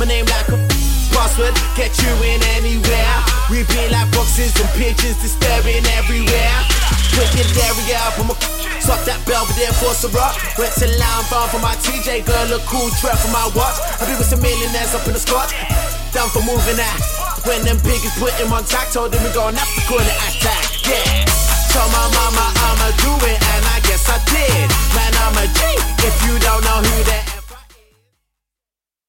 My name like a password, get you in anywhere. We be like boxes and pigeons disturbing everywhere. Put your dairy up, I'ma swap that Belvedere for some rock. Went to Lounge Bar for my TJ girl, a cool trap for my watch. I be with some millionaires up in the Scotch, down for moving that. When them piggies put him on tack, told him we gon' have to call it attack, yeah. Told my mama I'ma do it, and I guess I did. Man, I'm a G, if you don't know who that